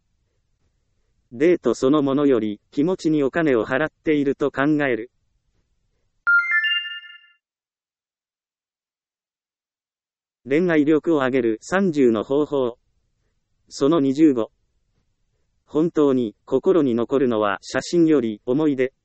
デートそのものより、気持ちにお金を払っていると考える。恋愛力を上げるさんじゅうの方法。そのにじゅうご。本当に心に残るのは写真より思い出。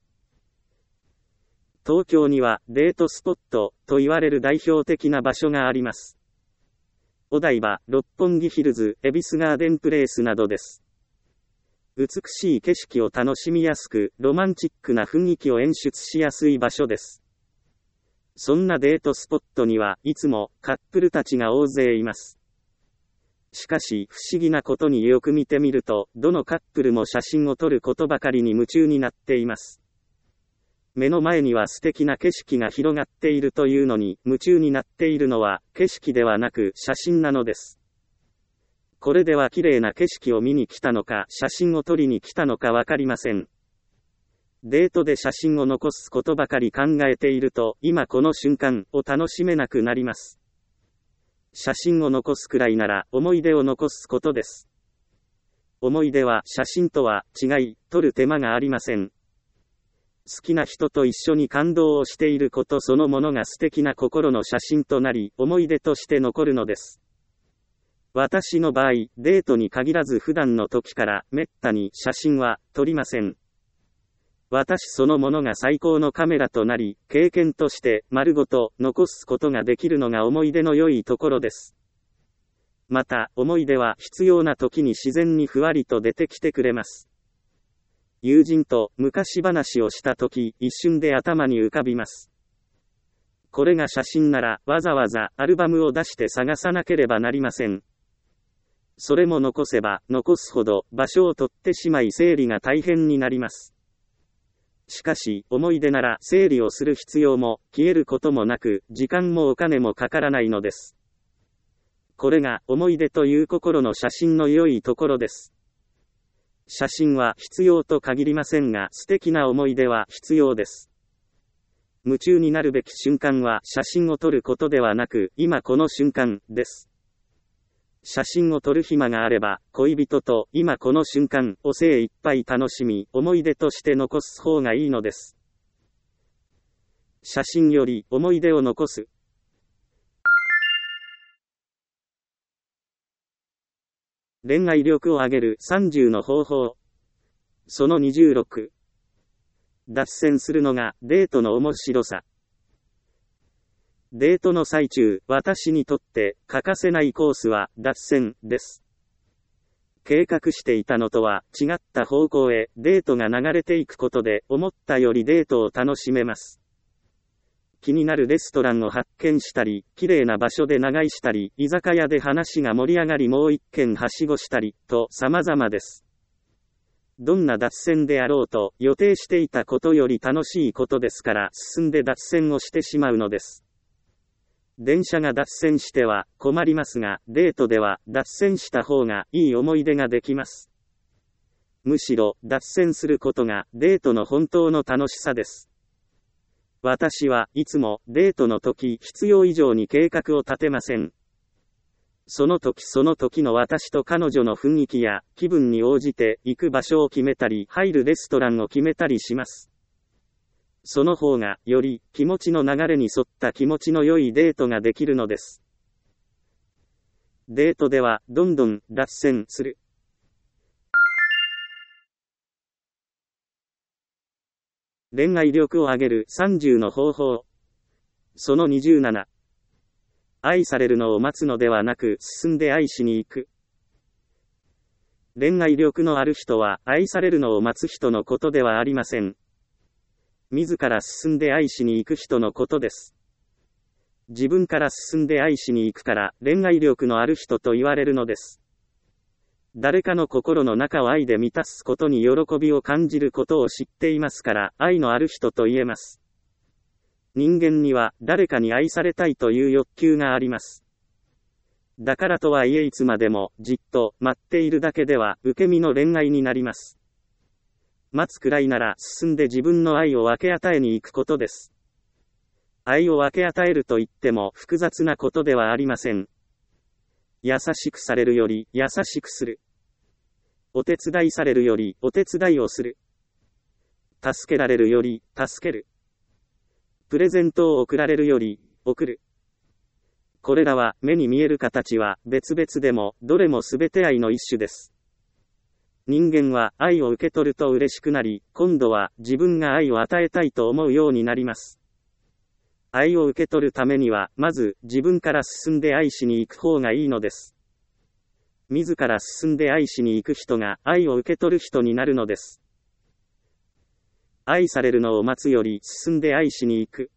東京にはデートスポットと言われる代表的な場所があります。お台場、六本木ヒルズ、恵比寿ガーデンプレイスなどです。美しい景色を楽しみやすく、ロマンチックな雰囲気を演出しやすい場所です。そんなデートスポットにはいつもカップルたちが大勢います。しかし不思議なことによく見てみると、どのカップルも写真を撮ることばかりに夢中になっています。目の前には素敵な景色が広がっているというのに、夢中になっているのは景色ではなく写真なのです。これでは綺麗な景色を見に来たのか、写真を撮りに来たのかわかりません。デートで写真を残すことばかり考えていると、今この瞬間を楽しめなくなります。写真を残すくらいなら、思い出を残すことです。思い出は写真とは違い、撮る手間がありません。好きな人と一緒に感動をしていることそのものが素敵な心の写真となり、思い出として残るのです。私の場合、デートに限らず普段の時からめったに写真は撮りません。私そのものが最高のカメラとなり、経験として丸ごと残すことができるのが思い出の良いところです。 また、思い出は必要な時に自然にふわりと出てきてくれます。友人と昔話をした時、一瞬で頭に浮かびます。これが写真なら、わざわざアルバムを出して探さなければなりません。それも残せば、残すほど場所を取ってしまい整理が大変になります。しかし、思い出なら整理をする必要も、消えることもなく、時間もお金もかからないのです。これが、思い出という心の写真の良いところです。写真は必要と限りませんが、素敵な思い出は必要です。夢中になるべき瞬間は写真を撮ることではなく、今この瞬間です。写真を撮る暇があれば、恋人と今この瞬間を精一杯楽しみ、思い出として残す方がいいのです。写真より思い出を残す。恋愛力を上げるさんじゅうの方法。そのにじゅうろく。脱線するのがデートの面白さ。デートの最中、私にとって欠かせないコースは脱線です。計画していたのとは違った方向へデートが流れていくことで思ったよりデートを楽しめます。気になるレストランを発見したり、綺麗な場所で長居したり、居酒屋で話が盛り上がりもう一軒はしごしたり、と様々です。どんな脱線であろうと予定していたことより楽しいことですから進んで脱線をしてしまうのです。電車が脱線しては困りますが、デートでは脱線した方がいい思い出ができます。むしろ脱線することがデートの本当の楽しさです。私はいつもデートの時必要以上に計画を立てません。その時その時の私と彼女の雰囲気や気分に応じて行く場所を決めたり入るレストランを決めたりします。その方がより気持ちの流れに沿った気持ちの良いデートができるのです。デートではどんどん脱線する。恋愛力を上げるさんじゅうの方法。そのにじゅうなな。愛されるのを待つのではなく進んで愛しに行く。恋愛力のある人は愛されるのを待つ人のことではありません。自ら進んで愛しに行く人のことです。自分から進んで愛しに行くから恋愛力のある人と言われるのです。誰かの心の中を愛で満たすことに喜びを感じることを知っていますから愛のある人と言えます。人間には誰かに愛されたいという欲求があります。だからとはいえいつまでもじっと待っているだけでは受け身の恋愛になります。待つくらいなら進んで自分の愛を分け与えに行くことです。愛を分け与えると言っても複雑なことではありません。優しくされるより優しくする。お手伝いされるよりお手伝いをする。助けられるより助ける。プレゼントを贈られるより贈る。これらは目に見える形は別々でもどれも全て愛の一種です。人間は愛を受け取ると嬉しくなり、今度は自分が愛を与えたいと思うようになります。愛を受け取るためには、まず自分から進んで愛しに行く方がいいのです。自ら進んで愛しに行く人が愛を受け取る人になるのです。愛されるのを待つより進んで愛しに行く。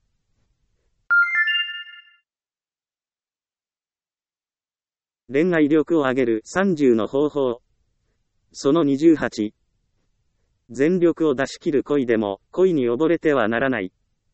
恋愛力を上げるさんじゅうの方法。そのにじゅうはち。全力を出し切る恋でも恋に溺れてはならない。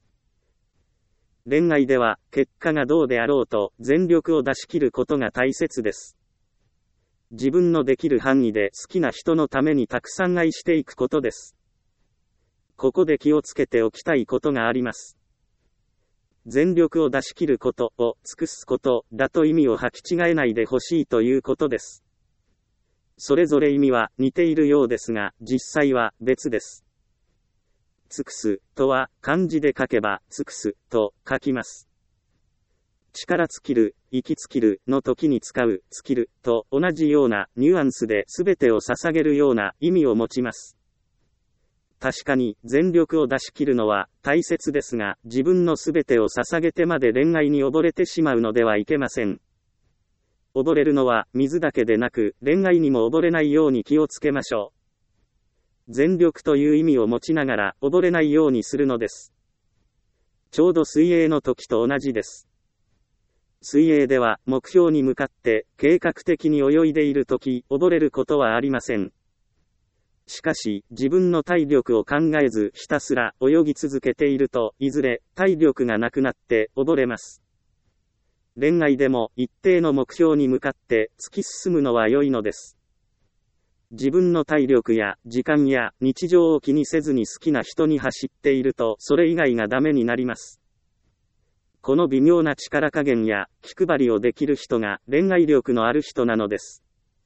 恋愛では結果がどうであろうと全力を出し切ることが大切です。自分のできる範囲で好きな人のためにたくさん愛していくことです。ここで気をつけておきたいことがあります。全力を出し切ることを尽くすことだと意味を履き違えないでほしいということです。それぞれ意味は似ているようですが、実際は別です。尽くすとは漢字で書けば尽くすと書きます。力尽きる、息尽きるの時に使う尽きると同じようなニュアンスで全てを捧げるような意味を持ちます。確かに全力を出し切るのは大切ですが、自分の全てを捧げてまで恋愛に溺れてしまうのではいけません。 溺れるのは水だけでなく、恋愛にも溺れないように気をつけましょう。全力という意味を持ちながら溺れないようにするのです。ちょうど水泳の時と同じです。水泳では目標に向かって計画的に泳いでいる時、溺れることはありません。しかし、自分の体力を考えずひたすら泳ぎ続けていると、いずれ体力がなくなって溺れます。恋愛でも一定の目標に向かって突き進むのは良いのです。自分の体力や時間や日常を気にせずに好きな人に走っていると、それ以外がダメになります。この微妙な力加減や気配りをできる人が恋愛力のある人なのです。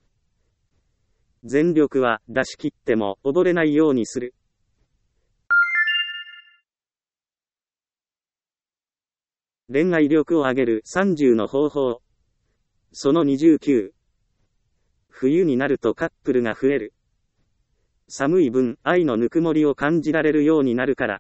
全力は出し切っても溺れないようにする。恋愛力を上げるさんじゅうの方法。そのにじゅうきゅう。冬になるとカップルが増える。寒い分、愛のぬくもりを感じられるようになるから。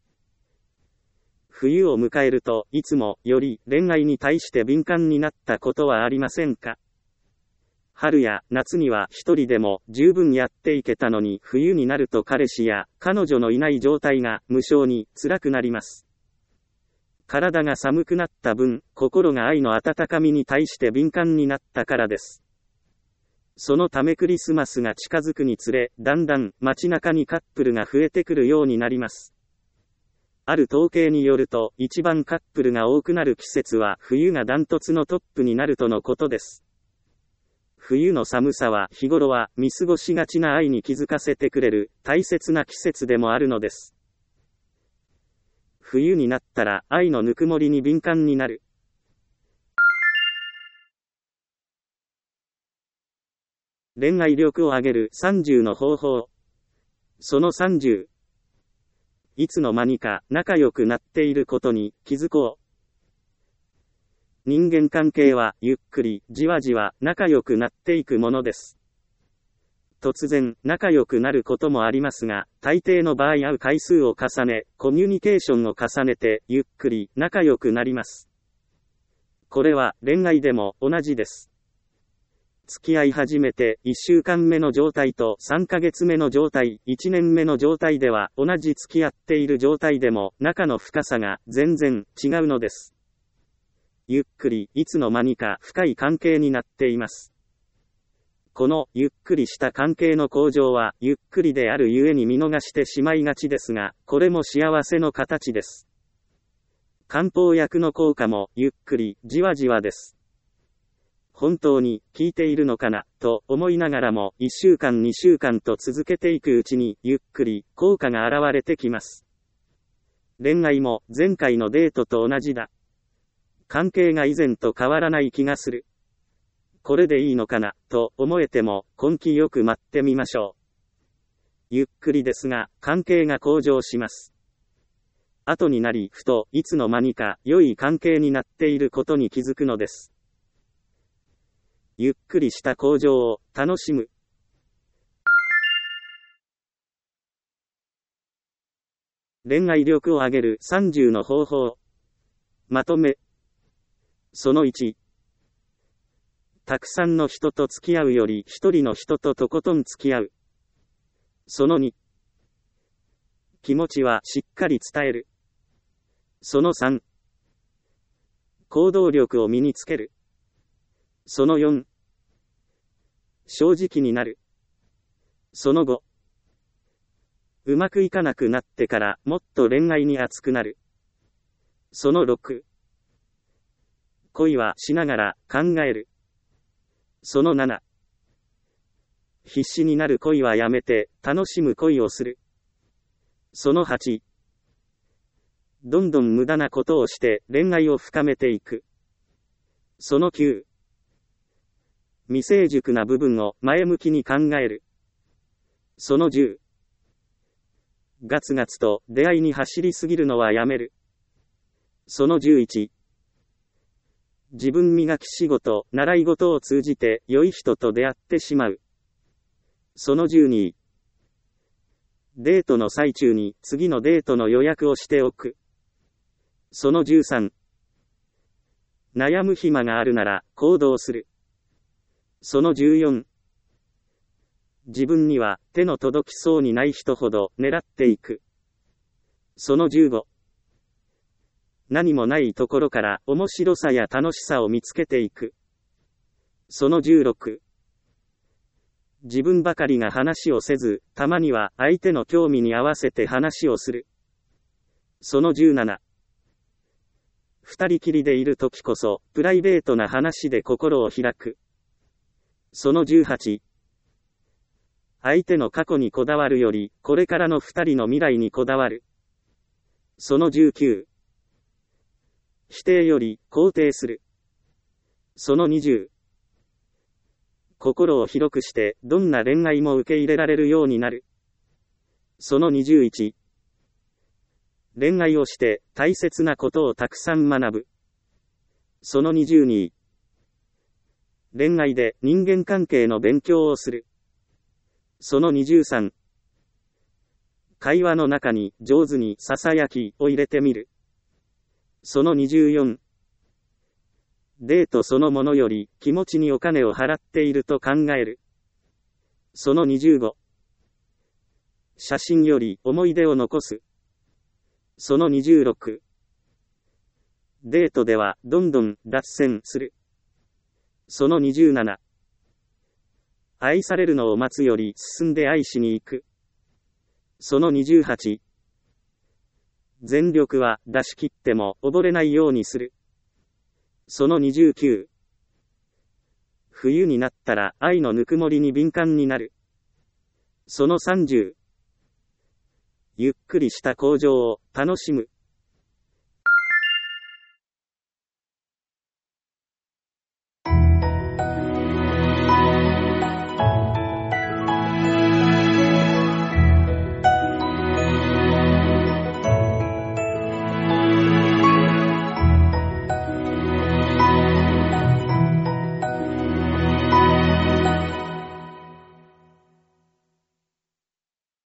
冬を迎えると、いつもより恋愛に対して敏感になったことはありませんか？春や夏には一人でも十分やっていけたのに、冬になると彼氏や彼女のいない状態が無性に辛くなります。体が寒くなった分、心が愛の温かみに対して敏感になったからです。そのためクリスマスが近づくにつれ、だんだん街中にカップルが増えてくるようになります。ある統計によると、一番カップルが多くなる季節は冬がダントツのトップになるとのことです。冬の寒さは日頃は見過ごしがちな愛に気づかせてくれる大切な季節でもあるのです。冬になったら愛のぬくもりに敏感になる。恋愛力を上げるさんじゅうの方法。そのさんじゅう。いつの間にか仲良くなっていることに気づこう。人間関係はゆっくりじわじわ仲良くなっていくものです。突然仲良くなることもありますが、大抵の場合会う回数を重ね、コミュニケーションを重ねてゆっくり仲良くなります。これは恋愛でも同じです。付き合い始めていっしゅうかんめの状態とさんかげつめの状態、いちねんめの状態では同じ付き合っている状態でも仲の深さが全然違うのです。ゆっくりいつの間にか深い関係になっています。このゆっくりした関係の向上はゆっくりであるゆえに見逃してしまいがちですが、これも幸せの形です。漢方薬の効果もゆっくりじわじわです。本当に効いているのかなと思いながらもいっしゅうかんにしゅうかんと続けていくうちにゆっくり効果が現れてきます。恋愛も前回のデートと同じだ。関係が以前と変わらない気がする。これでいいのかなと思えても根気よく待ってみましょう。ゆっくりですが関係が向上します。後になりふといつの間にか良い関係になっていることに気づくのです。ゆっくりした向上を楽しむ。恋愛力を上げるさんじゅうの方法。まとめ。そのいち。たくさんの人と付き合うより一人の人ととことん付き合う。そのに。気持ちはしっかり伝える。そのさん。行動力を身につける。そのよん。正直になる。そのご。うまくいかなくなってからもっと恋愛に熱くなる。そのろく。恋はしながら考える。そのなな。必死になる恋はやめて楽しむ恋をする。そのはち。どんどん無駄なことをして恋愛を深めていく。そのきゅう。未成熟な部分を前向きに考える。そのじゅう。ガツガツと出会いに走りすぎるのはやめる。そのじゅういち。自分磨き仕事、習い事を通じて良い人と出会ってしまう。そのじゅうに。デートの最中に次のデートの予約をしておく。そのじゅうさん。悩む暇があるなら行動する。 そのじゅうよん。自分には手の届きそうにない人ほど狙っていく。そのじゅうご。何もないところから面白さや楽しさを見つけていく。そのじゅうろく。自分ばかりが話をせず、たまには相手の興味に合わせて話をする。そのじゅうなな。二人きりでいるときこそ、プライベートな話で心を開く。そのじゅうはち。相手の過去にこだわるより、これからの二人の未来にこだわる。そのじゅうきゅう。否定より肯定する。そのにじゅう。心を広くして、どんな恋愛も受け入れられるようになる。そのにじゅういち。恋愛をして、大切なことをたくさん学ぶ。そのにじゅうに。恋愛で人間関係の勉強をする。そのにじゅうさん。会話の中に上手にささやきを入れてみる。そのにじゅうよん。デートそのものより気持ちにお金を払っていると考える。そのにじゅうご。写真より思い出を残す。そのにじゅうろく。デートではどんどん脱線する。そのにじゅうなな。愛されるのを待つより進んで愛しに行く。そのにじゅうはち。全力は出し切っても溺れないようにする。そのにじゅうきゅう。冬になったら愛のぬくもりに敏感になる。そのさんじゅう。ゆっくりした向上を楽しむ。